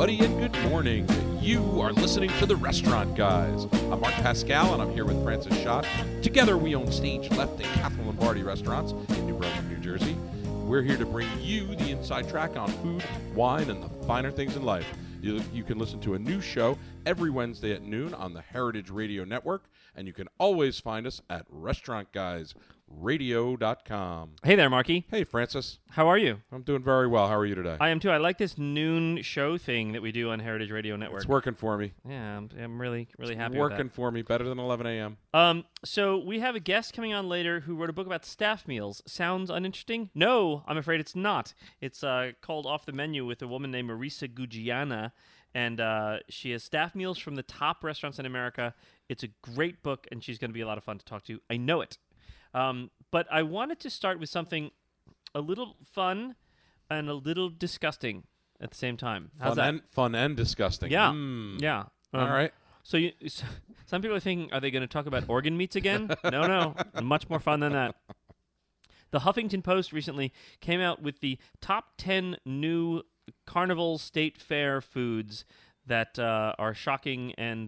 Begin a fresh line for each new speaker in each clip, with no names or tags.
everybody, and good morning. You are listening to The Restaurant Guys. I'm Mark Pascal, and I'm here with Francis Schott. Together, we own Stage Left and Catherine Lombardi restaurants in New Brunswick, New Jersey. We're here to bring you the inside track on food, wine, and the finer things in life. You can listen to a new show every Wednesday at noon on the Heritage Radio Network, and you can always find us at restaurantguysradio.com.
Hey there, Marky.
Hey, Francis.
How are you?
I'm doing very well. How are you today?
I am too. I like this noon show thing that we do on Heritage Radio Network.
It's working for me.
Yeah, I'm really happy
Working
with that.
for me better than 11 a.m.
So we have a guest coming on later who wrote a book about staff meals. Sounds uninteresting? No, I'm afraid it's not. It's called Off the Menu with a woman named Marisa Gugiana, and she has staff meals from the top restaurants in America. It's a great book, and she's going to be a lot of fun to talk to. I know it. But I wanted to start with something a little fun and a little disgusting at the same time. How's that?
Fun and disgusting.
Yeah. Yeah.
All right.
So some people are thinking, are they going to talk about organ meats again? No. Much more fun than that. The Huffington Post recently came out with the top 10 new Carnival State Fair foods that are shocking and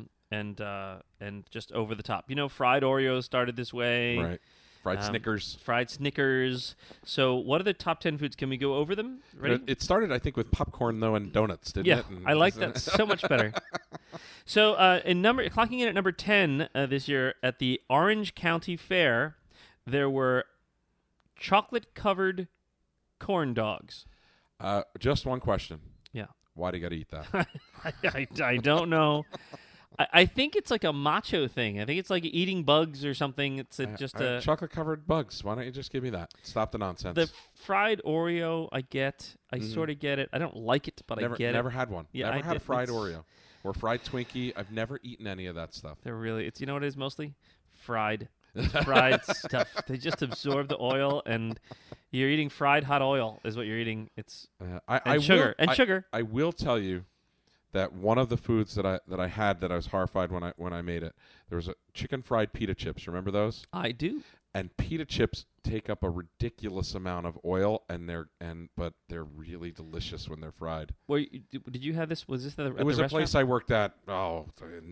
just over the top. You know, fried Oreos started this way.
Right. Fried Snickers.
Fried Snickers. So what are the top 10 foods? Can we go over them? Ready?
It started, I think, with popcorn, though, and donuts, didn't it?
Yeah, I like that so much better. So clocking in at number 10 this year at the Orange County Fair, there were chocolate-covered corn dogs.
Just one question.
Yeah.
Why do you got to eat that?
I don't know. I think it's like a macho thing. I think it's like eating bugs or something. It's just a
chocolate-covered bugs. Why don't you just give me that? Stop the nonsense.
The fried Oreo, I get. I sort of get it. I don't like it, but I get it.
Never had one.
Yeah,
never had a fried Oreo or fried Twinkie. I've never eaten any of that stuff.
They're really. It's, you know what it is mostly? Fried stuff. They just absorb the oil, and you're eating fried hot oil is what you're eating. It's sugar.
I will tell you that one of the foods that I had that I was horrified when I made it, there was a chicken fried pita chips. Remember those?
I do.
And pita chips take up a ridiculous amount of oil, but they're really delicious when they're fried.
Well, did you have this? Was this
It was
a
place I worked at. In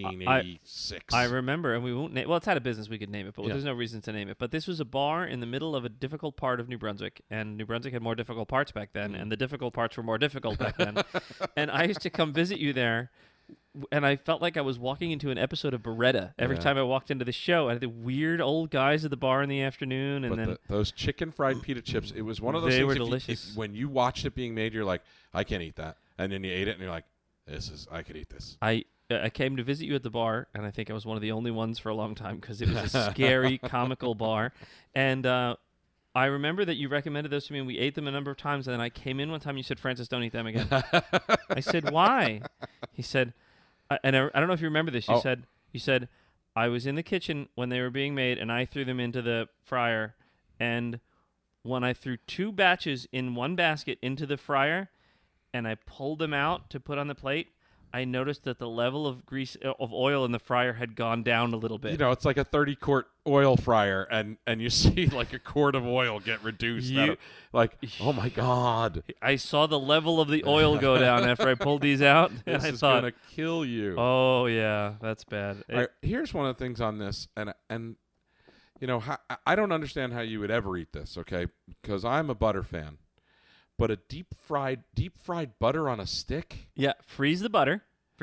1986.
I remember, and we won't name. Well, it's out of business. We could name it, but
Yeah.
there's no reason to name it. But this was a bar in the middle of a difficult part of New Brunswick, and New Brunswick had more difficult parts back then, and the difficult parts were more difficult back then. And I used to come visit you there. And I felt like I was walking into an episode of Beretta every time I walked into the show. I had the weird old guys at the bar in the afternoon, and then
those chicken fried pita chips. It was one of those
they
things.
were delicious.
When you watched it being made, you're like, I can't eat that, and then you ate it, and you're like, I could eat this.
I came to visit you at the bar, and I think I was one of the only ones for a long time because it was a scary, comical bar. And I remember that you recommended those to me, and we ate them a number of times. And then I came in one time, and you said, "Francis, don't eat them again." I said, "Why?" He said. And I don't know if you remember this. You said, I was in the kitchen when they were being made, and I threw them into the fryer. And when I threw 2 batches in one basket into the fryer, and I pulled them out to put on the plate, I noticed that the level of oil in the fryer had gone down a little bit.
You know, it's like a 30-quart oil fryer, and you see like a quart of oil get reduced. Oh my God!
I saw the level of the oil go down after I pulled these out, and
This
I
is
thought,
gonna kill you.
Oh yeah, that's bad.
All right, here's one of the things on this, and you know, I don't understand how you would ever eat this, okay? Because I'm a butter fan. But a deep fried butter on a stick?
Yeah, freeze the butter,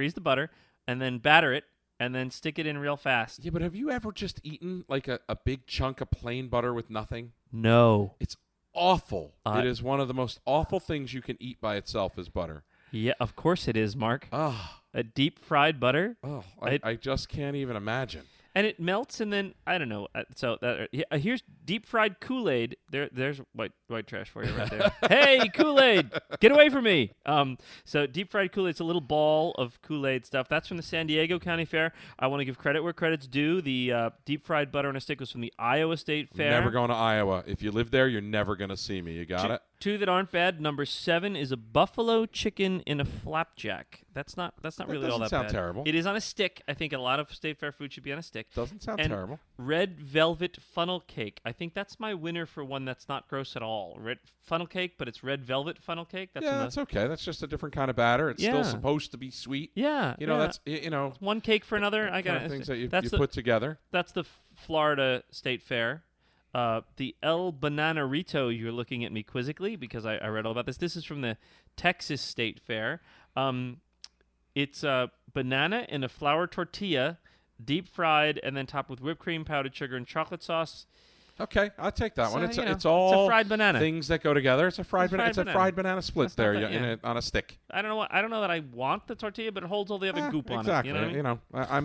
and then batter it, and then stick it in real fast.
Yeah, but have you ever just eaten like a big chunk of plain butter with nothing?
No.
It's awful. It is one of the most awful things you can eat by itself is butter.
Yeah, of course it is, Mark.
Oh.
A deep fried butter?
Oh, I just can't even imagine.
And it melts, and then I don't know. Here's deep fried Kool-Aid. There's white trash for you right there. Hey, Kool-Aid, get away from me! So deep fried Kool-Aid. It's a little ball of Kool-Aid stuff. That's from the San Diego County Fair. I want to give credit where credit's due. The deep fried butter on a stick was from the Iowa State Fair.
Never going to Iowa. If you live there, you're never going to see me. You got it?
2 that aren't bad. Number 7 is a buffalo chicken in a flapjack. That's not really all that bad.
Doesn't sound terrible.
It is on a stick. I think a lot of state fair food should be on a stick.
Doesn't sound
and
terrible.
Red velvet funnel cake. I think that's my winner for one one that's not gross at all. Red funnel cake, but it's red velvet funnel cake. That's
Yeah, that's okay. That's just a different kind of batter. It's still
Yeah.
supposed to be sweet.
Yeah,
You know,
yeah.
that's
One cake for another. I got
kind of things that you
that's the,
put together.
That's the Florida State Fair. The El Bananarito, you're looking at me quizzically because I read all about this. This is from the Texas State Fair. It's a banana in a flour tortilla, deep fried, and then topped with whipped cream, powdered sugar, and chocolate sauce.
Okay, I'll take that one.
So,
It's all
a fried banana.
things that go together. It's a fried banana. It's a fried banana split
That's not
there
bad, yeah.
on a stick.
I don't know that I want the tortilla, but it holds all the other goop on
exactly.
it. You know what I mean?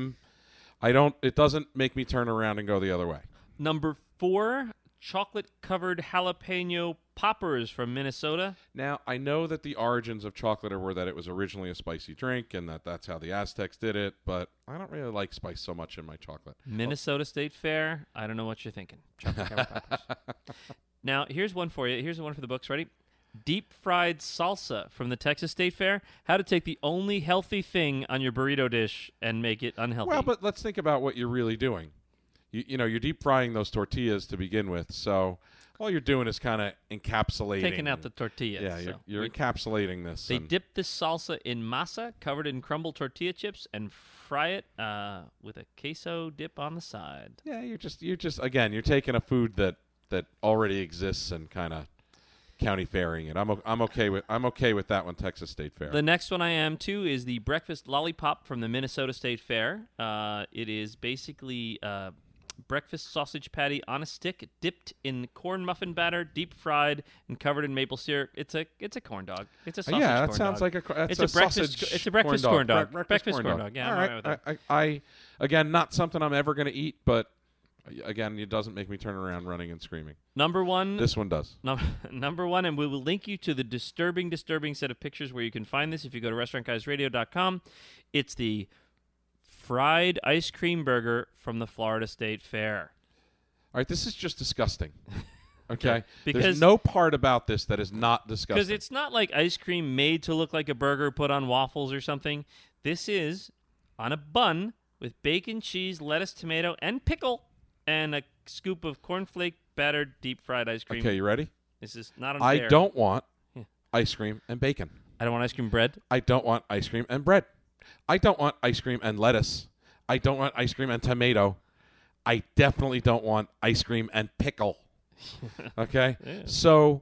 I don't. It doesn't make me turn around and go the other way.
Number 4, chocolate-covered jalapeno poppers from Minnesota.
Now, I know that the origins of chocolate were that it was originally a spicy drink and that's how the Aztecs did it, but I don't really like spice so much in my chocolate.
Minnesota State Fair. I don't know what you're thinking. Chocolate-covered poppers. Now, here's one for you. Here's the one for the books. Ready? Deep fried salsa from the Texas State Fair. How to take the only healthy thing on your burrito dish and make it unhealthy.
Well, but let's think about what you're really doing. You know, you're deep frying those tortillas to begin with, so all you're doing is kind of encapsulating.
Taking out the tortillas.
Yeah,
so
you're encapsulating this.
They dip this salsa in masa covered in crumbled tortilla chips and fry it with a queso dip on the side.
Yeah, you're just again, you're taking a food that already exists and kind of county fairing it. I'm okay with that one, Texas State Fair.
The next one I am too is the breakfast lollipop from the Minnesota State Fair. It is basically breakfast sausage patty on a stick, dipped in corn muffin batter, deep fried, and covered in maple syrup. It's a corn dog. It's a sausage
yeah, that
corn
sounds
dog.
like a
It's a breakfast.
sausage
It's a breakfast corn dog. Breakfast corn dog. Yeah,
all
I'm
right.
all right with that.
I again, not something I'm ever going to eat, but again, it doesn't make me turn around running and screaming.
Number 1.
This one does.
Number 1, and we will link you to the disturbing set of pictures where you can find this if you go to restaurantguysradio.com. It's the fried ice cream burger from the Florida State Fair.
All right, this is just disgusting. Okay?
Because
there's no part about this that is not disgusting.
Because it's not like ice cream made to look like a burger put on waffles or something. This is on a bun with bacon, cheese, lettuce, tomato, and pickle, and a scoop of cornflake battered deep fried ice cream.
Okay, you ready?
This is not on
I
there.
don't want ice cream and bacon.
I don't want ice cream bread.
I don't want ice cream and bread. I don't want ice cream and lettuce. I don't want ice cream and tomato. I definitely don't want ice cream and pickle. Okay?
Yeah.
So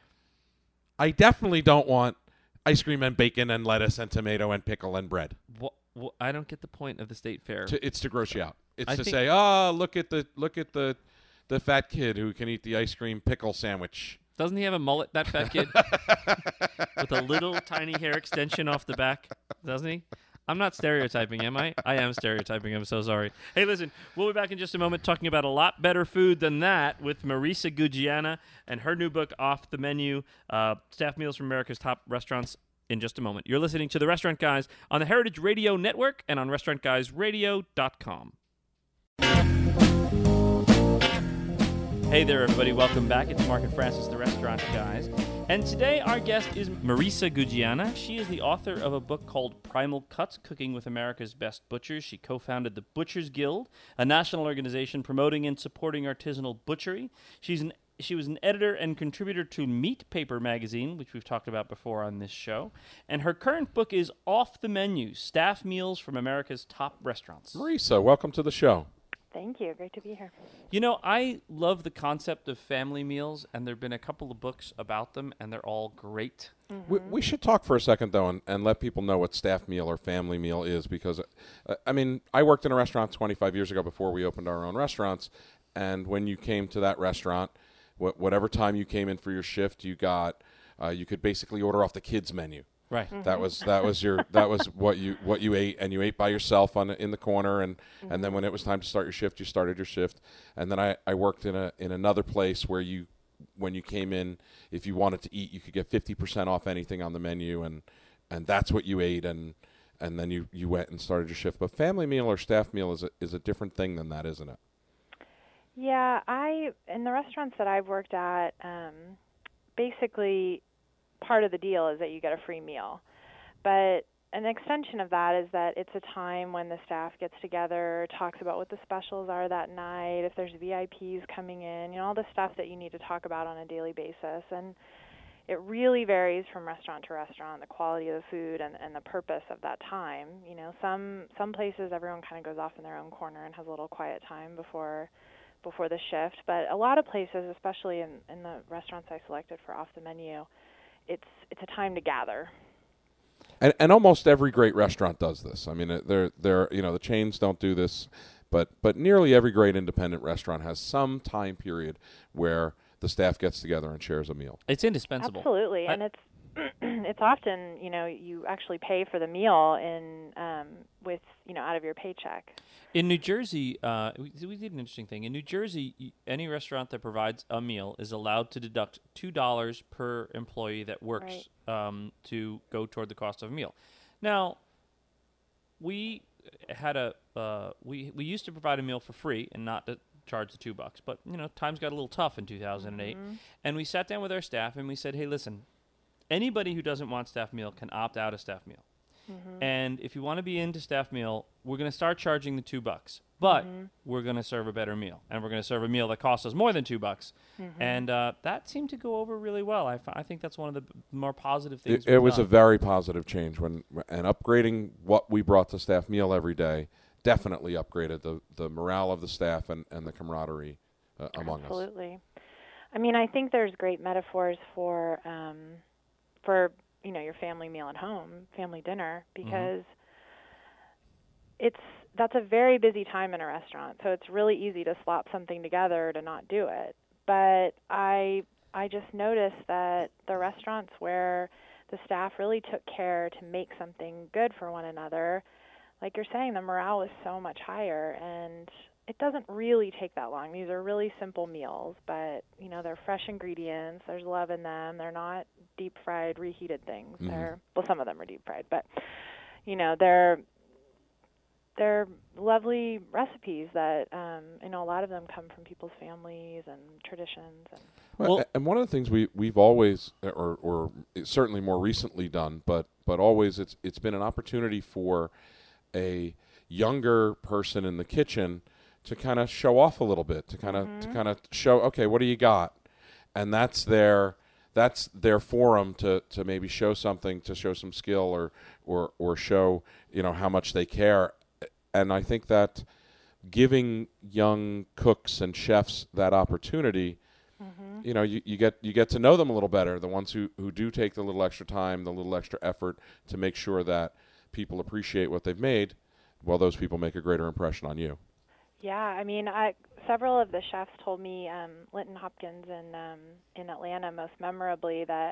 I definitely don't want ice cream and bacon and lettuce and tomato and pickle and bread.
I don't get the point of the State Fair.
It's to gross you out. It's
I
to
think-
say, "Oh, look at the fat kid who can eat the ice cream pickle sandwich."
Doesn't he have a mullet, that fat kid? With a little tiny hair extension off the back? Doesn't he? I'm not stereotyping, am I? I am stereotyping. I'm so sorry. Hey, listen, we'll be back in just a moment talking about a lot better food than that with Marisa Gugiana and her new book, Off the Menu, Staff Meals from America's Top Restaurants, in just a moment. You're listening to The Restaurant Guys on the Heritage Radio Network and on restaurantguysradio.com. Hey there, everybody. Welcome back. It's Mark and Francis, The Restaurant Guys. And today our guest is Marisa Gugiana. She is the author of a book called Primal Cuts, Cooking with America's Best Butchers. She co-founded the Butchers Guild, a national organization promoting and supporting artisanal butchery. She was an editor and contributor to Meat Paper magazine, which we've talked about before on this show. And her current book is Off the Menu, Staff Meals from America's Top Restaurants.
Marisa, welcome to the show.
Thank you. Great to be here.
You know, I love the concept of family meals, and there have been a couple of books about them, and they're all great.
Mm-hmm.
We should talk for a second, though, and let people know what staff meal or family meal is, because, I mean, I worked in a restaurant 25 years ago before we opened our own restaurants, and when you came to that restaurant, whatever time you came in for your shift, you got, you could basically order off the kids' menu.
Right.
Mm-hmm.
That was what you ate, and you ate by yourself in the corner, and then when it was time to start your shift, you started your shift. And then I worked in another place where when you came in, if you wanted to eat, you could get 50% off anything on the menu, and that's what you ate, and then you went and started your shift. But family meal or staff meal is a different thing than that, isn't it?
Yeah, in the restaurants that I've worked at, basically part of the deal is that you get a free meal. But an extension of that is that it's a time when the staff gets together, talks about what the specials are that night, if there's VIPs coming in, all the stuff that you need to talk about on a daily basis. And it really varies from restaurant to restaurant, the quality of the food and the purpose of that time. Some places everyone kind of goes off in their own corner and has a little quiet time before the shift. But a lot of places, especially in the restaurants I selected for off the menu, it's a time to gather.
And almost every great restaurant does this. I mean, they're the chains don't do this, but nearly every great independent restaurant has some time period where the staff gets together and shares a meal.
It's indispensable.
Absolutely, and it's often you actually pay for the meal with out of your paycheck.
In New Jersey, we did an interesting thing. In New Jersey, any restaurant that provides a meal is allowed to deduct $2 per employee that works to go toward the cost of a meal. Now, we had we used to provide a meal for free and not to charge the $2, but times got a little tough in 2008, and we sat down with our staff and we said, hey, listen, anybody who doesn't want staff meal can opt out of staff meal. And if you want to be into staff meal, we're going to start charging the $2, but we're going to serve a better meal, and we're going to serve a meal that costs us more than $2. And that seemed to go over really well. I think that's one of the more positive things.
It was a very positive change and upgrading what we brought to staff meal every day definitely upgraded the morale of the staff and the camaraderie among us.
Absolutely. I mean, I think there's great metaphors for your family meal at home, family dinner, because that's a very busy time in a restaurant. So it's really easy to slop something together to not do it. But I just noticed that the restaurants where the staff really took care to make something good for one another, like you're saying, the morale was so much higher, and it doesn't really take that long. These are really simple meals, but they're fresh ingredients. There's love in them. They're not deep-fried, reheated things. Some of them are deep-fried, but they're lovely recipes that a lot of them come from people's families and traditions.
And one of the things we've always, or certainly more recently done, but always it's been an opportunity for a younger person in the kitchen to kind of show off a little bit, to kind of show, okay, what do you got? And that's their forum to maybe show something, to show some skill or show how much they care. And I think that giving young cooks and chefs that opportunity, you get to know them a little better. The ones who do take the little extra time, the little extra effort to make sure that people appreciate what they've made, well, those people make a greater impression on you.
Yeah, I mean, several of the chefs told me, Linton Hopkins in Atlanta most memorably, that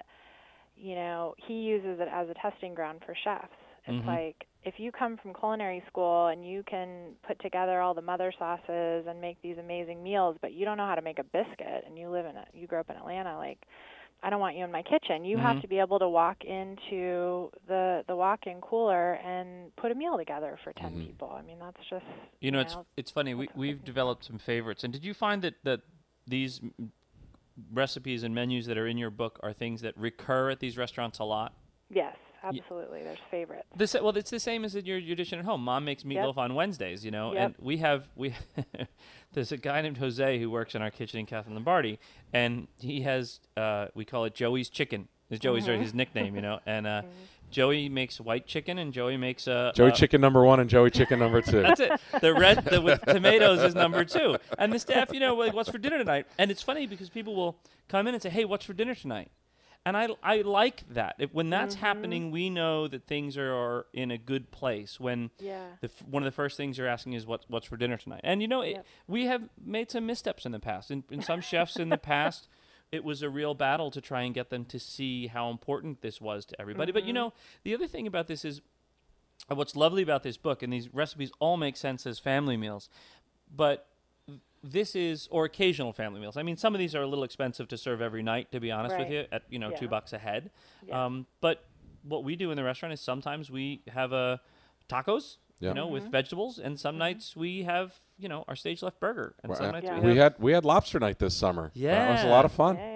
he uses it as a testing ground for chefs. It's like, if you come from culinary school and you can put together all the mother sauces and make these amazing meals, but you don't know how to make a biscuit, and you grew up in Atlanta, like, I don't want you in my kitchen. You have to be able to walk into the walk-in cooler and put a meal together for 10 people. I mean, that's just
it's funny. We've developed some favorites. And did you find that these recipes and menus that are in your book are things that recur at these restaurants a lot?
Yes, absolutely. There's favorites.
It's the same as in your dish at home. Mom makes meatloaf on Wednesdays, and we there's a guy named Jose who works in our kitchen in Catherine Lombardi, and he has we call it Joey's Chicken. Joey's his nickname, and Joey makes white chicken, and Joey makes
Joey Chicken number 1 and Joey Chicken number 2.
That's it. The red with tomatoes is number 2, and the staff, like, what's for dinner tonight? And it's funny because people will come in and say, hey, what's for dinner tonight? And I like that. When that's happening, we know that things are in a good place. When one of the first things you're asking is what's for dinner tonight. And we have made some missteps in the past. In some chefs in the past, it was a real battle to try and get them to see how important this was to everybody. But the other thing about this is, what's lovely about this book, and these recipes all make sense as family meals, but this is, or occasional family meals. I mean, some of these are a little expensive to serve every night, to be honest with you, at $2 a head. Yeah. But what we do in the restaurant is sometimes we have tacos, with vegetables, and some nights we have our stage left burger, and some nights
we had lobster night this summer.
Yeah,
it was a lot of fun.
Hey.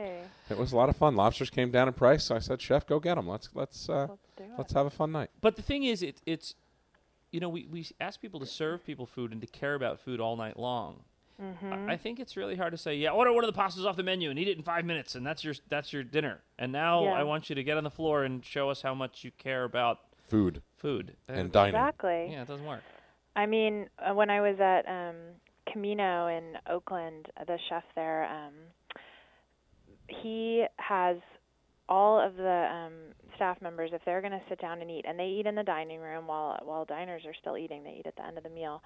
It was a lot of fun. Lobsters came down in price, so I said, "Chef, go get them. Let's
do it.
have a fun night."
But the thing is, it's we ask people to serve people food and to care about food all night long. I think it's really hard to say, yeah, order one of the pastas off the menu and eat it in 5 minutes, and that's your dinner. And now I want you to get on the floor and show us how much you care about
food and dining.
Exactly.
Yeah, it doesn't work.
I mean, when I was at Camino in Oakland, the chef there, he has all of the staff members, if they're going to sit down and eat, and they eat in the dining room while diners are still eating, they eat at the end of the meal.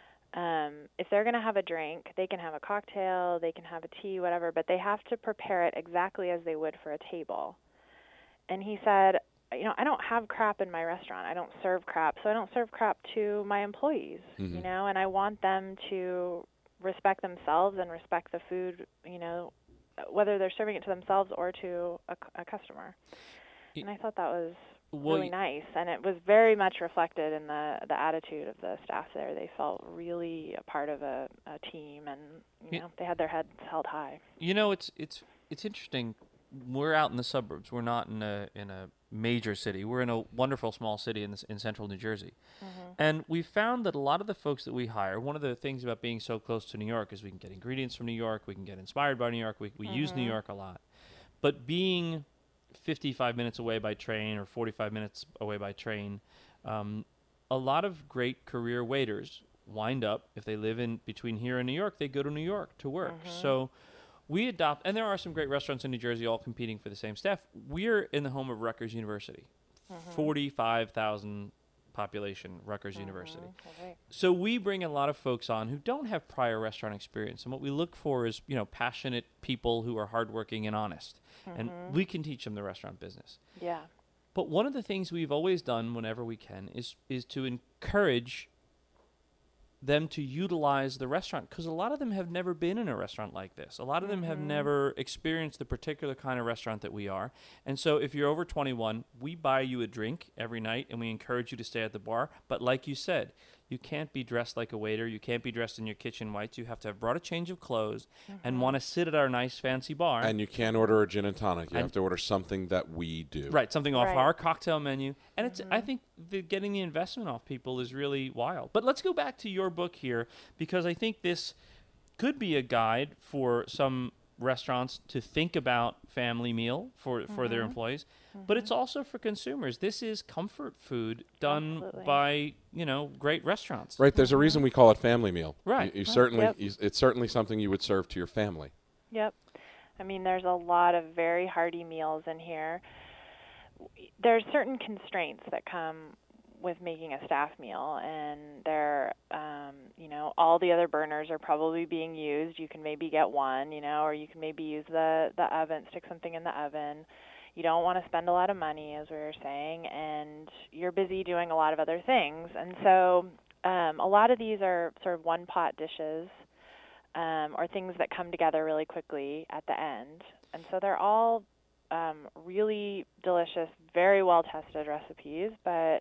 If they're going to have a drink, they can have a cocktail, they can have a tea, whatever, but they have to prepare it exactly as they would for a table. And he said, I don't have crap in my restaurant. I don't serve crap, so I don't serve crap to my employees, and I want them to respect themselves and respect the food, whether they're serving it to themselves or to a customer. And I thought that was really nice, and it was very much reflected in the attitude of the staff there. They felt really a part of a team, and they had their heads held high.
It's interesting. We're out in the suburbs. We're not in a major city. We're in a wonderful small city in central New Jersey. And we found that a lot of the folks that we hire, one of the things about being so close to New York is we can get ingredients from New York, we can get inspired by New York, we use New York a lot. But being 55 minutes away by train or 45 minutes away by train, a lot of great career waiters wind up, if they live in between here and New York, they go to New York to work. So we adopt, and there are some great restaurants in New Jersey all competing for the same staff. We're in the home of Rutgers University, 45,000 population, Rutgers University.
Okay.
So we bring a lot of folks on who don't have prior restaurant experience, and what we look for is, passionate people who are hardworking and honest, and we can teach them the restaurant business.
Yeah.
But one of the things we've always done whenever we can is to encourage them to utilize the restaurant, because a lot of them have never been in a restaurant like this. A lot of them have never experienced the particular kind of restaurant that we are. And so if you're over 21, we buy you a drink every night and we encourage you to stay at the bar. But like you said, you can't be dressed like a waiter. You can't be dressed in your kitchen whites. You have to have brought a change of clothes and want to sit at our nice fancy bar.
And you can't order a gin and tonic. You have to order something that we do.
Right, something off our cocktail menu. And it's I think getting the investment off people is really wild. But let's go back to your book here, because I think this could be a guide for some restaurants to think about family meal for their employees, but it's also for consumers. This is comfort food done by great restaurants.
Right. There's a reason we call it family meal.
Right.
You certainly it's certainly something you would serve to your family.
Yep. I mean, there's a lot of very hearty meals in here. There's certain constraints that come with making a staff meal, and they're all the other burners are probably being used. You can maybe get one, or you can maybe use the oven, stick something in the oven. You don't want to spend a lot of money, as we were saying, and you're busy doing a lot of other things. And so a lot of these are sort of one-pot dishes or things that come together really quickly at the end. And so they're all really delicious, very well-tested recipes, but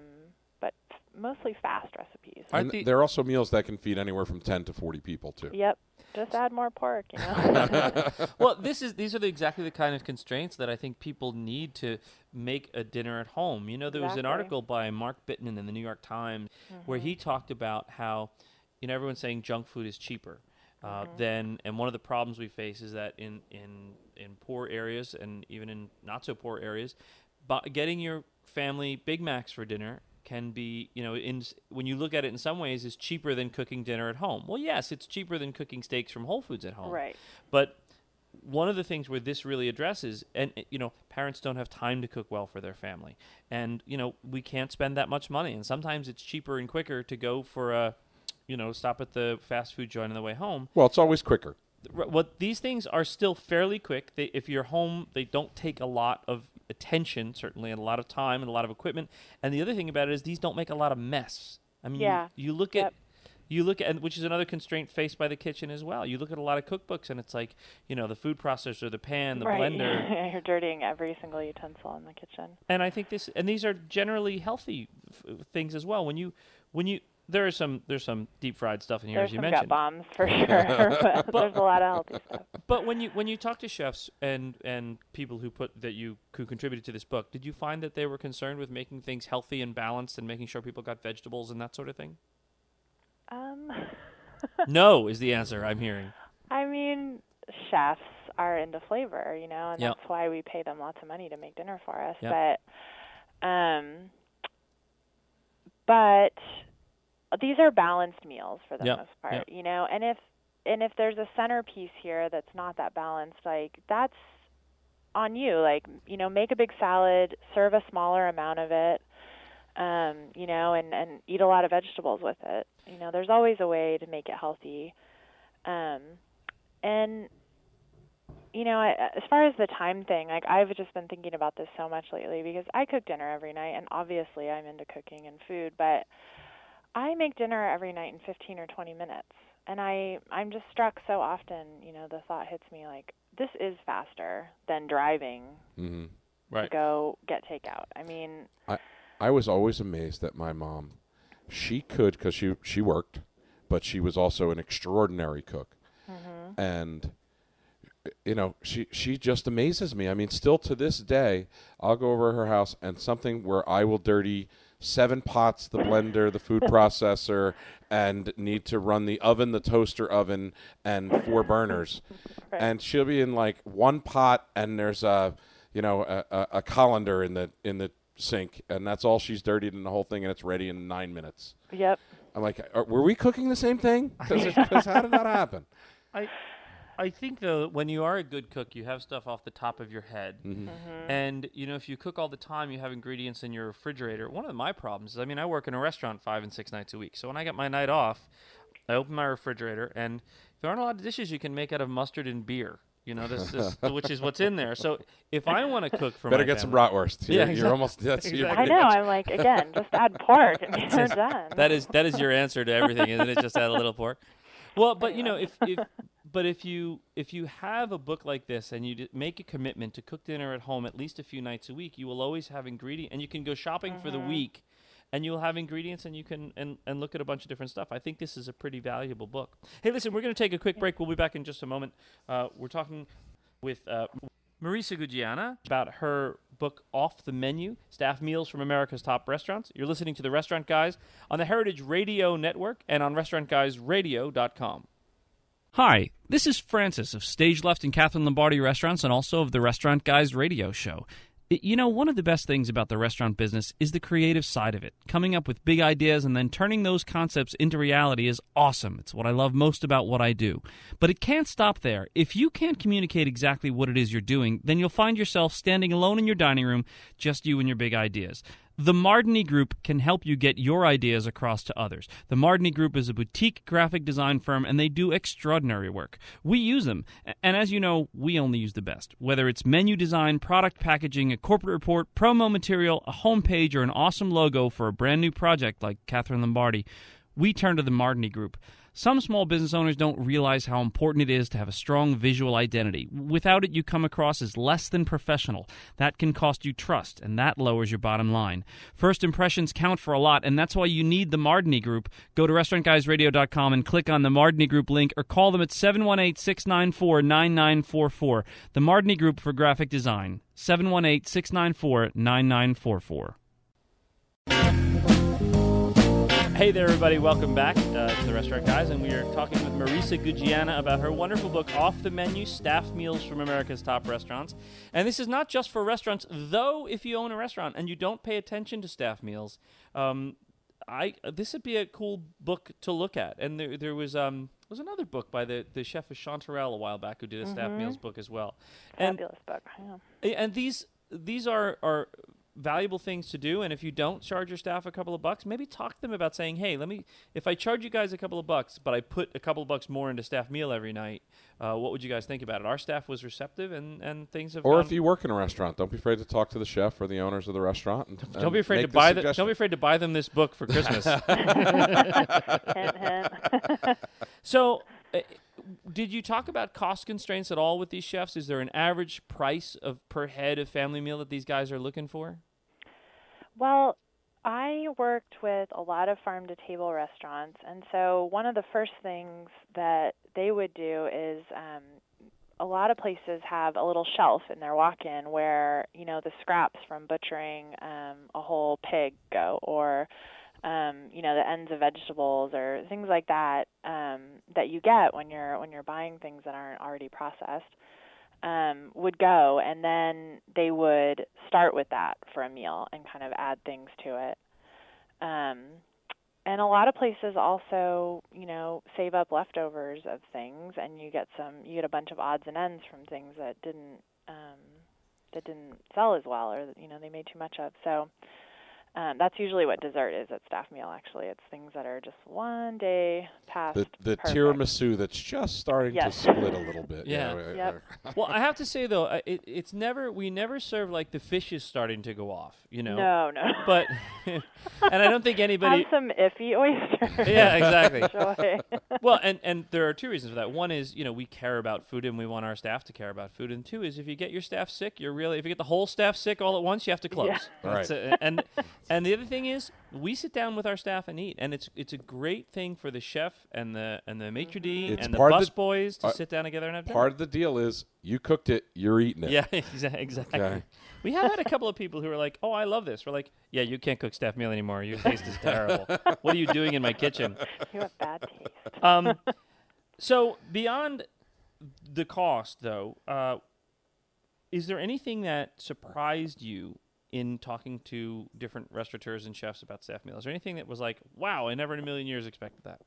mostly fast recipes.
And there are also meals that can feed anywhere from 10 to 40 people, too.
Yep. Just add more pork,
Well, these are exactly the kind of constraints that I think people need to make a dinner at home. There was an article by Mark Bittman in the New York Times where he talked about how, everyone's saying junk food is cheaper. And one of the problems we face is that in poor areas and even in not so poor areas, getting your family Big Macs for dinner can be, when you look at it in some ways, is cheaper than cooking dinner at home. Well, yes, it's cheaper than cooking steaks from Whole Foods at home.
Right.
But one of the things where this really addresses, and parents don't have time to cook well for their family, and we can't spend that much money, and sometimes it's cheaper and quicker to go for a stop at the fast food joint on the way home.
Well, it's always quicker.
These things are still fairly quick. If you're home, they don't take a lot of attention, certainly, and a lot of time and a lot of equipment. And the other thing about it is these don't make a lot of mess. I mean, you look at, which is another constraint faced by the kitchen as well. You look at a lot of cookbooks, and it's like, the food processor, the pan, the blender.
You're dirtying every single utensil in the kitchen.
And I think these are generally healthy things as well. When you there's some deep fried stuff in here,
There's
as you
some
mentioned.
gut bombs for sure, but there's a lot of healthy stuff.
But when you talk to chefs and people who contributed to this book, did you find that they were concerned with making things healthy and balanced and making sure people got vegetables and that sort of thing? No is the answer I'm hearing.
I mean, chefs are into flavor, and
Yep.
that's why we pay them lots of money to make dinner for us.
Yep.
But these are balanced meals for the
Yep.
most part,
Yep.
and if there's a centerpiece here that's not that balanced, like that's on you. Like, make a big salad, serve a smaller amount of it, and eat a lot of vegetables with it. There's always a way to make it healthy. As far as the time thing, like I've just been thinking about this so much lately because I cook dinner every night, and obviously I'm into cooking and food, but I make dinner every night in 15 or 20 minutes. And I'm just struck so often, the thought hits me like, this is faster than driving
Mm-hmm.
to go get takeout. I mean,
I was always amazed that my mom, she could, because she worked, but she was also an extraordinary cook.
mm-hmm.
And, she just amazes me. I mean, still to this day, I'll go over to her house and something where I will dirty 7 pots, the blender, the food processor, and need to run the oven, the toaster oven, and 4 burners.
Right.
And she'll be in like 1 pot, and there's a colander in the sink, and that's all she's dirtied in the whole thing, and it's ready in 9 minutes.
Yep.
I'm like, were we cooking the same thing? Because how did that happen?
I think, though, when you are a good cook, you have stuff off the top of your head.
Mm-hmm.
Mm-hmm.
And, if you cook all the time, you have ingredients in your refrigerator. One of my problems is, I work in a restaurant 5 and 6 nights a week. So when I get my night off, I open my refrigerator, and there aren't a lot of dishes you can make out of mustard and beer. Which is what's in there. So if I want to cook for
Better
my
get
family,
some bratwurst.
Yeah,
You're almost. That's
Exactly.
I know. I'm like, again, just add pork and you're done.
that is your answer to everything, isn't it? Just add a little pork. Well, but if you have a book like this and you make a commitment to cook dinner at home at least a few nights a week, you will always have ingredients, and you can go shopping for the week, and you'll have ingredients, and you can and look at a bunch of different stuff. I think this is a pretty valuable book. Hey, listen, we're going to take a quick break. We'll be back in just a moment. We're talking with Marisa Gugiana about her book, Off the Menu, Staff Meals from America's Top Restaurants. You're listening to The Restaurant Guys on the Heritage Radio Network and on restaurantguysradio.com. Hi, this is Francis of Stage Left and Catherine Lombardi Restaurants and also of the Restaurant Guys radio show. One of the best things about the restaurant business is the creative side of it. Coming up with big ideas and then turning those concepts into reality is awesome. It's what I love most about what I do. But it can't stop there. If you can't communicate exactly what it is you're doing, then you'll find yourself standing alone in your dining room, just you and your big ideas. The Mardini Group can help you get your ideas across to others. The Mardini Group is a boutique graphic design firm, and they do extraordinary work. We use them, and as you know, we only use the best. Whether it's menu design, product packaging, a corporate report, promo material, a homepage, or an awesome logo for a brand new project like Catherine Lombardi, we turn to the Mardini Group. Some small business owners don't realize how important it is to have a strong visual identity. Without it, you come across as less than professional. That can cost you trust, and that lowers your bottom line. First impressions count for a lot, and that's why you need the Mardini Group. Go to restaurantguysradio.com and click on the Mardini Group link, or call them at 718-694-9944. The Mardini Group for graphic design, 718-694-9944. Hey there, everybody. Welcome back to The Restaurant Guys, and we are talking with Marisa Gugiana about her wonderful book, Off the Menu, Staff Meals from America's Top Restaurants. And this is not just for restaurants, though if you own a restaurant and you don't pay attention to staff meals, this would be a cool book to look at. And there was another book by the chef of Chanterelle a while back who did a staff meals book as well.
Fabulous book, yeah.
And these are valuable things to do, and if you don't charge your staff a couple of bucks, maybe talk to them about saying, hey, if I charge you guys a couple of bucks, but I put a couple of bucks more into staff meal every night, what would you guys think about it? Our staff was receptive, and things have
Or if you work in a restaurant, don't be afraid to talk to the chef or the owners of the restaurant. And
don't be afraid to buy them this book for Christmas. So, did you talk about cost constraints at all with these chefs? Is there an average price per head of family meal that these guys are looking for?
Well, I worked with a lot of farm-to-table restaurants, and so one of the first things that they would do is a lot of places have a little shelf in their walk-in where, the scraps from butchering a whole pig go, or the ends of vegetables or things like that that you get when you're buying things that aren't already processed. Would go, and then they would start with that for a meal and kind of add things to it. Um, and a lot of places also, save up leftovers of things, and you get a bunch of odds and ends from things that didn't sell as well, or they made too much of. So that's usually what dessert is at staff meal. Actually, it's things that are just one day past.
The
perfect.
tiramisu that's just starting to split a little bit.
Yeah.
Yep.
Well, I have to say though, it's never, we never serve like the fish is starting to go off,
No.
But and I don't think anybody.
Have some iffy oysters.
Yeah, exactly.
Enjoy.
Well, and there are two reasons for that. One is, we care about food and we want our staff to care about food. And two is, if you get your staff sick, if you get the whole staff sick all at once, you have to close.
Yeah.
Right.
And the other thing is, we sit down with our staff and eat, and it's a great thing for the chef and the maitre d'
It's
and the
part of
bus
the-
boys to sit down together and have dinner.
Part of the deal is you cooked it, you're eating it.
Yeah, exactly.
Okay.
We have had a couple of people who are like, "Oh, I love this." We're like, "Yeah, you can't cook staff meal anymore. Your taste is terrible. What are you doing in my kitchen?"
You have bad taste.
So beyond the cost, though, is there anything that surprised you in talking to different restaurateurs and chefs about staff meal? Is there anything that was like, "Wow, I never in a million years expected that"?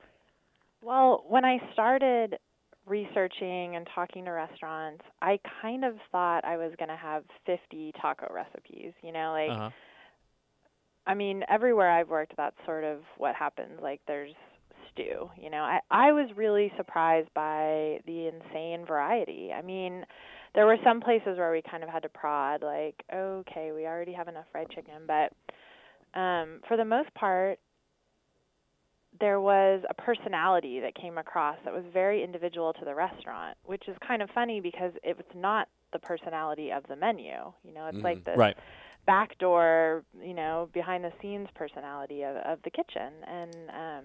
Well, when I started researching and talking to restaurants, I kind of thought I was going to have 50 taco recipes,
Uh-huh.
I mean, everywhere I've worked, that's sort of what happens. Like, there's stew, I was really surprised by the insane variety. I mean, there were some places where we kind of had to prod, like, okay, we already have enough fried chicken, but for the most part, there was a personality that came across that was very individual to the restaurant, which is kind of funny because it was not the personality of the menu. It's like this
Right.
backdoor, behind the scenes personality of the kitchen. And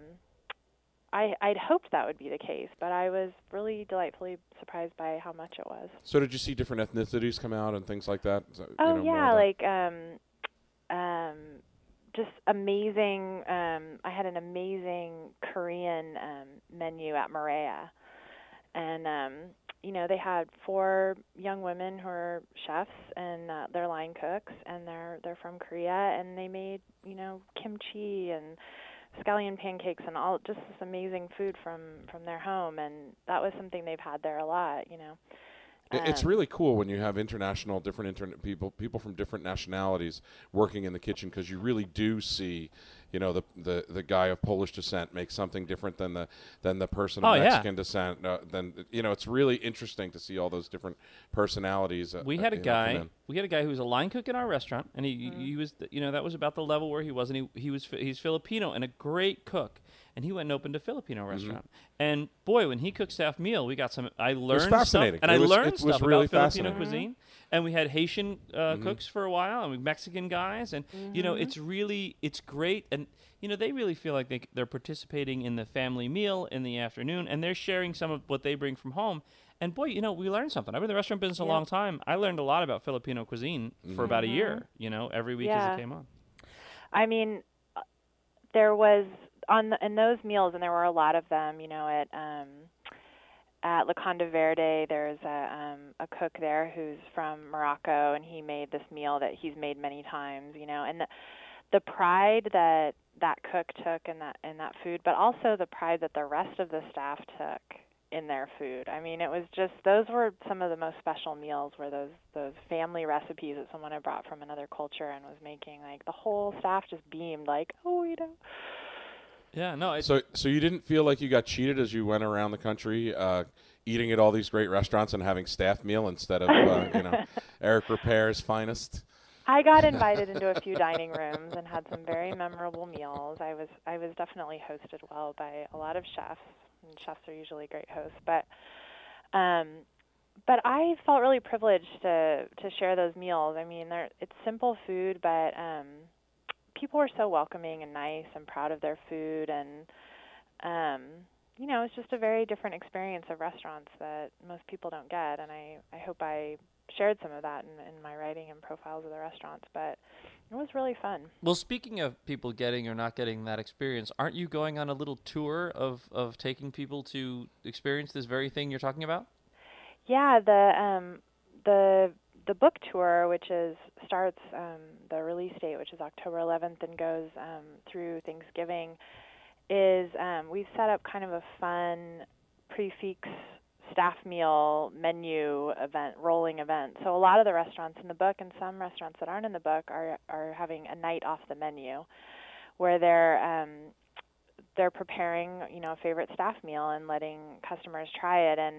I'd hoped that would be the case, but I was really delightfully surprised by how much it was.
So did you see different ethnicities come out and things like that? So,
Oh,
more
yeah,
of
like just amazing. I had an amazing Korean menu at Maria, and they had 4 young women who are chefs, and they're line cooks, and they're from Korea, and they made kimchi and scallion pancakes and all just this amazing food from their home, and that was something they've had there a lot.
It's really cool when you have different people from different nationalities working in the kitchen, because you really do see, the guy of Polish descent make something different than the person of Mexican descent. It's really interesting to see all those different personalities.
We had a guy who was a line cook in our restaurant, and he was that was about the level where he was, and he's Filipino and a great cook. And he went and opened a Filipino restaurant. And boy, when he cooked staff meal, we got some. I learned
fascinating.
stuff, and
It
I
was-
learned
it was
stuff
really
about Filipino
fascinating.
cuisine. And we had Haitian cooks for a while, and Mexican guys, and it's great. And they really feel like they're participating in the family meal in the afternoon, and they're sharing some of what they bring from home. And boy, we learned something. I've been in the restaurant business a long time. I learned a lot about Filipino cuisine for about a year. Every week as it came on.
I mean, there was in those meals, and there were a lot of them. At La Conda Verde, there's a cook there who's from Morocco, and he made this meal that he's made many times. And the pride that cook took in that food, but also the pride that the rest of the staff took in their food. I mean, it was just, those were some of the most special meals, were those family recipes that someone had brought from another culture and was making. Like, the whole staff just beamed, like,
Yeah, no.
So you didn't feel like you got cheated as you went around the country, eating at all these great restaurants and having staff meal instead of Eric Repair's finest?
I got invited into a few dining rooms and had some very memorable meals. I was definitely hosted well by a lot of chefs, and chefs are usually great hosts. But I felt really privileged to share those meals. I mean, it's simple food, but people were so welcoming and nice and proud of their food, and it's just a very different experience of restaurants that most people don't get, and I hope I shared some of that in my writing and profiles of the restaurants, but it was really fun.
Well, speaking of people getting or not getting that experience, aren't you going on a little tour of taking people to experience this very thing you're talking about?
Yeah, the book tour, which starts the release date, which is October 11th, and goes through Thanksgiving, is we've set up kind of a fun prix staff meal menu event, rolling event. So a lot of the restaurants in the book, and some restaurants that aren't in the book, are having a night off the menu, where they're preparing, a favorite staff meal and letting customers try it.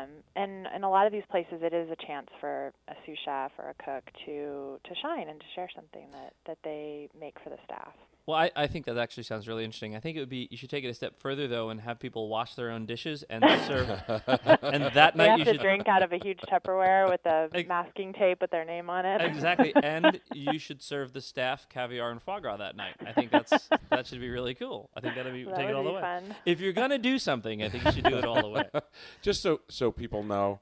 And in a lot of these places, it is a chance for a sous chef or a cook to shine and to share something that they make for the staff.
Well, I think that actually sounds really interesting. I think you should take it a step further, though, and have people wash their own dishes and serve. And that night
you have to drink out of a huge Tupperware with a masking tape with their name on it.
Exactly. And you should serve the staff caviar and foie gras that night. I think that should be really cool. I think that'd be take it all the way.
Fun.
If you're gonna do something, I think you should do it all the way.
Just so people know.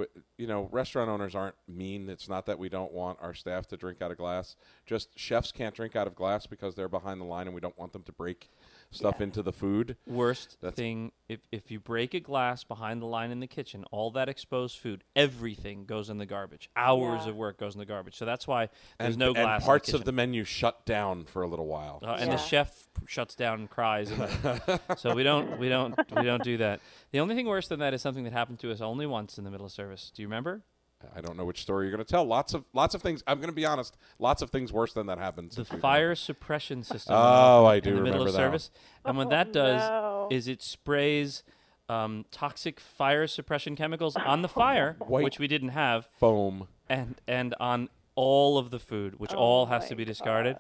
Restaurant owners aren't mean. It's not that we don't want our staff to drink out of glass. Just chefs can't drink out of glass because they're behind the line and we don't want them to break stuff into the food.
Worst thing, if you break a glass behind the line in the kitchen, all that exposed food, everything goes in the garbage. Hours of work goes in the garbage. So that's why there's no glass.
And parts of the menu shut down for a little while.
And the chef shuts down and cries. So we don't do that. The only thing worse than that is something that happened to us only once in the middle of service. Do you remember?
I don't know which story you're going to tell. Lots of things. I'm going to be honest. Lots of things worse than that happens.
The fire suppression system.
I do
in the
remember
middle of
that.
Service, and what that does is it sprays toxic fire suppression chemicals on the fire, which we didn't have,
foam,
and on all of the food, which all has to be discarded.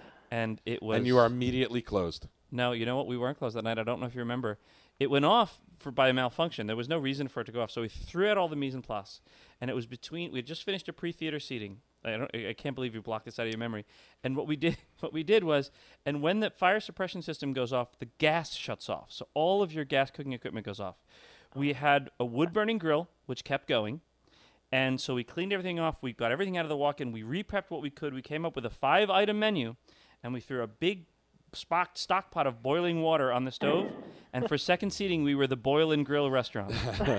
And it was.
And you are immediately closed.
No, you know what? We weren't closed that night. I don't know if you remember. It went off by a malfunction. There was no reason for it to go off. So we threw out all the mise en place. And it was we had just finished a pre-theater seating. I can't believe you blocked this out of your memory. And what we did was, and when the fire suppression system goes off, the gas shuts off. So all of your gas cooking equipment goes off. We had a wood-burning grill, which kept going. And so we cleaned everything off. We got everything out of the walk-in. We re-prepped what we could. We came up with a 5-item menu. And we threw a big stock pot of boiling water on the stove, and for second seating, we were the Boil and Grill restaurant.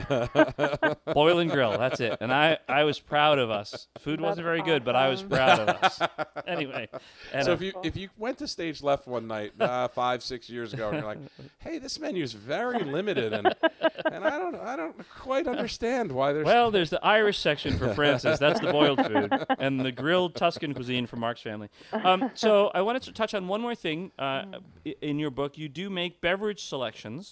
Boil and Grill, that's it. And I was proud of us. Food wasn't very good, but I was proud of us. Anyway.
So if you went to Stage Left one night 5-6 years ago, and you're like, hey, this menu is very limited, and I don't quite understand why there's.
Well, there's the Irish section for Francis. That's the boiled food, and the grilled Tuscan cuisine for Mark's family. So I wanted to touch on one more thing. In your book, you do make beverage selections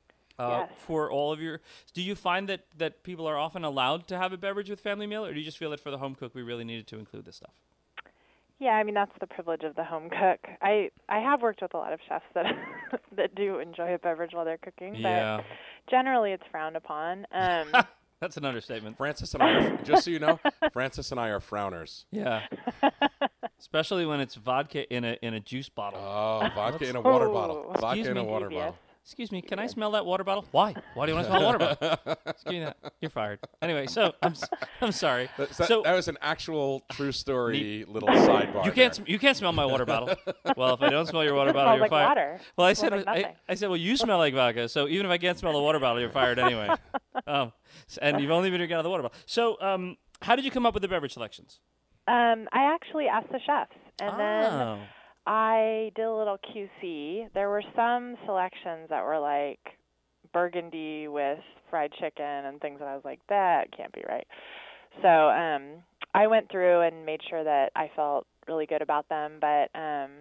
for all of your. Do you find that people are often allowed to have a beverage with family meal, or do you just feel that for the home cook we really needed to include this stuff?
Yeah, I mean, that's the privilege of the home cook. I have worked with a lot of chefs that that do enjoy a beverage while they're cooking, but generally it's frowned upon.
That's an understatement.
Francis and I, just so you know, Francis and I are frowners.
Yeah. Especially when it's vodka in a juice bottle.
Oh, vodka in a water bottle. Vodka in a water bottle.
Excuse me, can I smell that water bottle? Why? Why do you want to smell a water bottle? Excuse me, you're fired. Anyway, so I'm sorry.
That was an actual true story little sidebar.
You can't smell my water bottle. Well, if I don't smell your water bottle, you're fired.
Water.
Well, I said, well, you smell like vodka, so even if I can't smell the water bottle, you're fired anyway. And you've only been drinking out of the water bottle. So, how did you come up with the beverage selections?
I actually asked the chefs, and then I did a little QC. There were some selections that were like burgundy with fried chicken and things that I was like, that can't be right. So I went through and made sure that I felt really good about them, but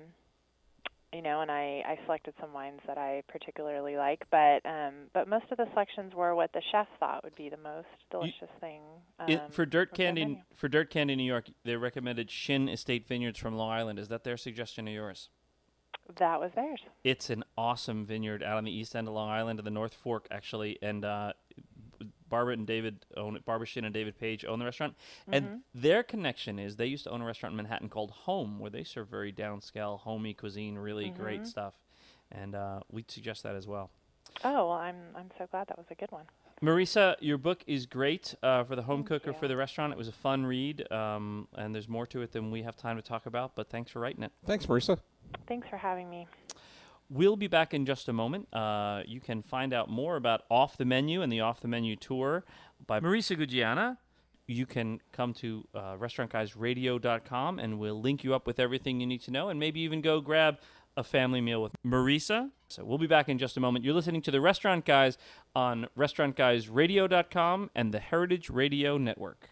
and I selected some wines that I particularly like, but most of the selections were what the chefs thought would be the most delicious thing.
For Dirt Candy New York, they recommended Shin Estate Vineyards from Long Island. Is that their suggestion or yours?
That was theirs.
It's an awesome vineyard out on the east end of Long Island, in the North Fork, actually, and Barbara and David own it. Barbara Shin and David Page own the restaurant, and their connection is they used to own a restaurant in Manhattan called Home, where they serve very downscale, homey cuisine, really great stuff, and we'd suggest that as well.
Oh, well, I'm so glad that was a good one.
Marisa, your book is great for the home
Thank
cook or
you.
for the restaurant. It was a fun read, and there's more to it than we have time to talk about, but thanks for writing it.
Thanks, Marisa.
Thanks for having me.
We'll be back in just a moment. You can find out more about Off the Menu and the Off the Menu tour by Marisa Guggiana. You can come to restaurantguysradio.com, and we'll link you up with everything you need to know, and maybe even go grab a family meal with Marisa. So we'll be back in just a moment. You're listening to The Restaurant Guys on restaurantguysradio.com and the Heritage Radio Network.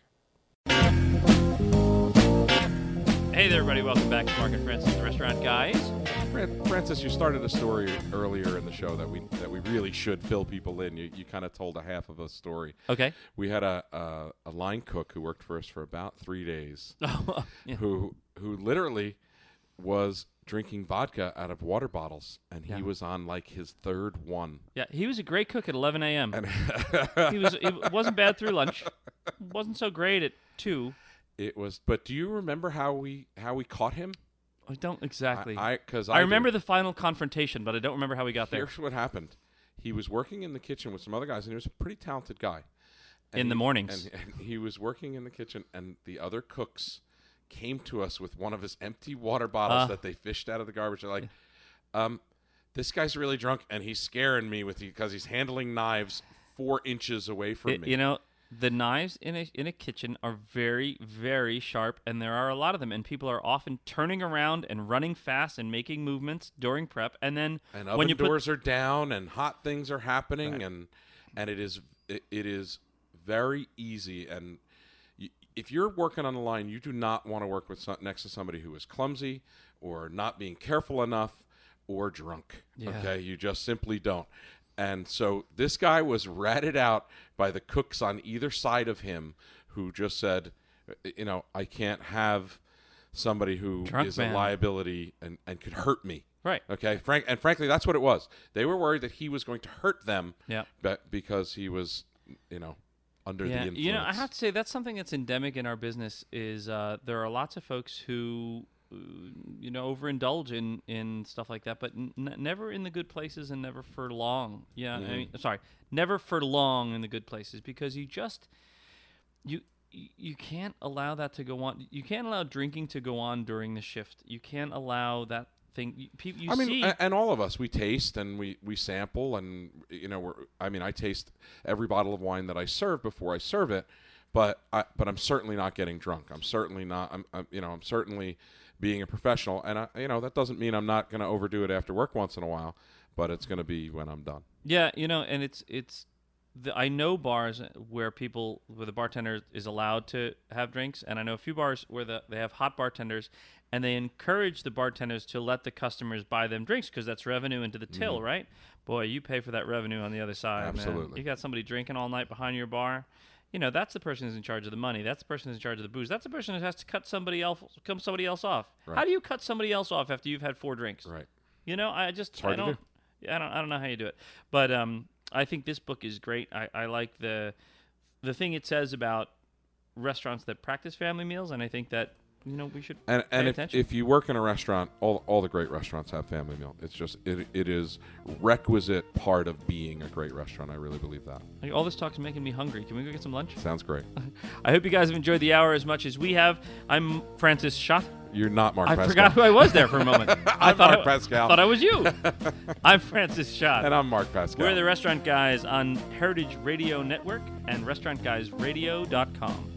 Hey there, everybody. Welcome back to Mark and Francis, The Restaurant Guys.
Francis, you started a story earlier in the show that we really should fill people in. You kind of told a half of a story.
Okay.
We had a line cook who worked for us for about 3 days,
Yeah.
who literally was drinking vodka out of water bottles, and he was on like his third one.
Yeah, he was a great cook at 11 a.m.
And
It wasn't bad through lunch. Wasn't so great at 2.
it was. But do you remember how we caught him?
I don't exactly.
I
remember the final confrontation, but I don't remember how we got there.
Here's what happened. He was working in the kitchen with some other guys, and he was a pretty talented guy.
In the mornings.
And he was working in the kitchen, and the other cooks came to us with one of his empty water bottles that they fished out of the garbage. They're like, this guy's really drunk, and he's scaring me because he's handling knives 4 inches away from me.
You know, the knives in a kitchen are very, very sharp, and there are a lot of them, and people are often turning around and running fast and making movements during prep, and then
and
when
oven
you
doors are down, and hot things are happening,
Right.
and it is very easy. And if you're working on the line, you do not want to work with next to somebody who is clumsy or not being careful enough or drunk.
Yeah.
Okay, you just simply don't. And so this guy was ratted out by the cooks on either side of him, who just said, I can't have somebody who
Drunk
is
man.
a liability and could hurt me.
Right.
Okay. Frankly, that's what it was. They were worried that he was going to hurt them.
Yeah.
Because he was, under the influence.
I have to say that's something that's endemic in our business. Is there are lots of folks who overindulge in stuff like that, but never in the good places and never for long. Yeah, never for long in the good places, because you can't allow that to go on. You can't allow drinking to go on during the shift. You can't allow that thing.
And all of us, we taste and we sample, and I taste every bottle of wine that I serve before I serve it, but I'm certainly not getting drunk. I'm certainly not. I'm certainly being a professional, and that doesn't mean I'm not going to overdo it after work once in a while, but it's going to be when I'm done.
Yeah, and I know bars where the bartender is allowed to have drinks, and I know a few bars where they have hot bartenders, and they encourage the bartenders to let the customers buy them drinks because that's revenue into the till, right? Boy, you pay for that revenue on the other side.
Absolutely.
Man. You got somebody drinking all night behind your bar. That's the person who's in charge of the money. That's the person who's in charge of the booze. That's the person who has to cut somebody else off.
Right.
How do you cut somebody else off after you've had 4 drinks?
Right.
I don't know how you do it. But I think this book is great. I like the thing it says about restaurants that practice family meals, and I think that we should pay attention.
if you work in a restaurant, all the great restaurants have family meal. It's just it is requisite part of being a great restaurant. I really believe that.
All this talk is making me hungry. Can we go get some lunch?
Sounds great.
I hope you guys have enjoyed the hour as much as we have. I'm Francis Schott.
You're not Mark Pascal.
I forgot who I was there for a moment.
I'm Mark Pascal.
I thought I was you. I'm Francis Schott.
And I'm Mark Pascal.
We're the Restaurant Guys on Heritage Radio Network and restaurantguysradio.com.